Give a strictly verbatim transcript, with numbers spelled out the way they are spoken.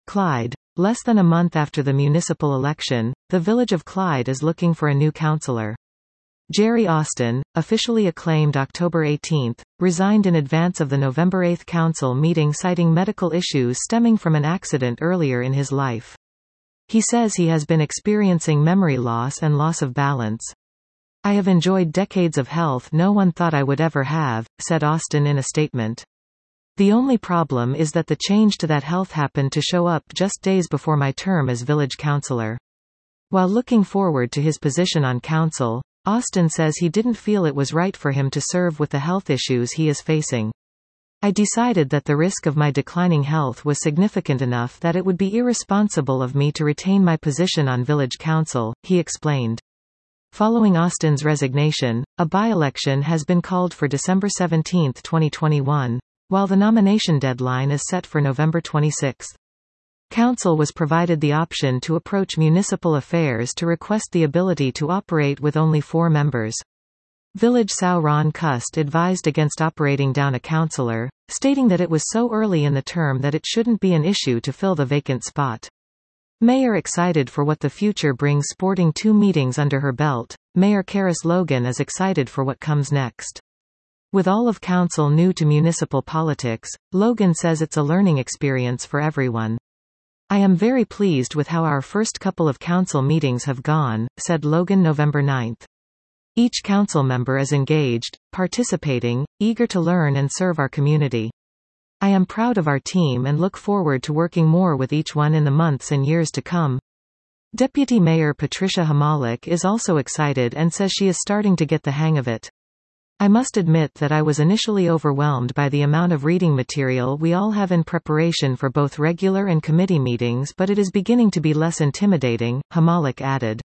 Clyde. Less than a month after the municipal election, the village of Clyde is looking for a new councillor. Jerry Austin, officially acclaimed October eighteenth, resigned in advance of the November eighth council meeting citing medical issues stemming from an accident earlier in his life. He says he has been experiencing memory loss and loss of balance. "I have enjoyed decades of health no one thought I would ever have," said Austin in a statement. "The only problem is that the change to that health happened to show up just days before my term as village councillor." While looking forward to his position on council, Austin says he didn't feel it was right for him to serve with the health issues he is facing. "I decided that the risk of my declining health was significant enough that it would be irresponsible of me to retain my position on village council," he explained. Following Austin's resignation, a by-election has been called for December seventeenth twenty twenty-one, while the nomination deadline is set for November twenty-sixth. Council was provided the option to approach municipal affairs to request the ability to operate with only four members. Village Sao Ron Cust advised against operating down a councillor, stating that it was so early in the term that it shouldn't be an issue to fill the vacant spot. Mayor excited for what the future brings. Sporting two meetings under her belt, Mayor Karis Logan is excited for what comes next. With all of council new to municipal politics, Logan says it's a learning experience for everyone. "I am very pleased with how our first couple of council meetings have gone," said Logan November ninth. "Each council member is engaged, participating, eager to learn and serve our community. I am proud of our team and look forward to working more with each one in the months and years to come." Deputy Mayor Patricia Hamalik is also excited and says she is starting to get the hang of it. "I must admit that I was initially overwhelmed by the amount of reading material we all have in preparation for both regular and committee meetings, but it is beginning to be less intimidating," Hamalik added.